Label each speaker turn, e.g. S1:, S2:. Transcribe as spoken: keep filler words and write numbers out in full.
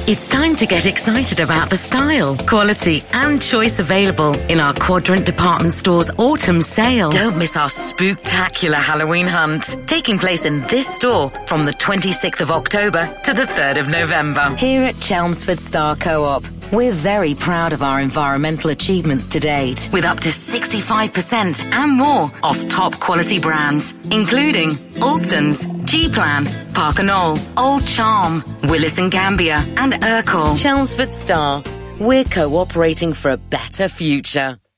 S1: It's time to get excited about the style, quality and choice available in our Quadrant Department Store's autumn sale. Don't miss our spooktacular Halloween hunt, taking place in this store from the twenty-sixth of October to the third of November. Here at Chelmsford Star Co-op, we're very proud of our environmental achievements to date, with up to sixty-five percent and more off top quality brands, including Alston's, G-Plan, Parker Knoll, Old Charm, Willis and Gambia and Urkel. Chelmsford Star. We're cooperating for a better future.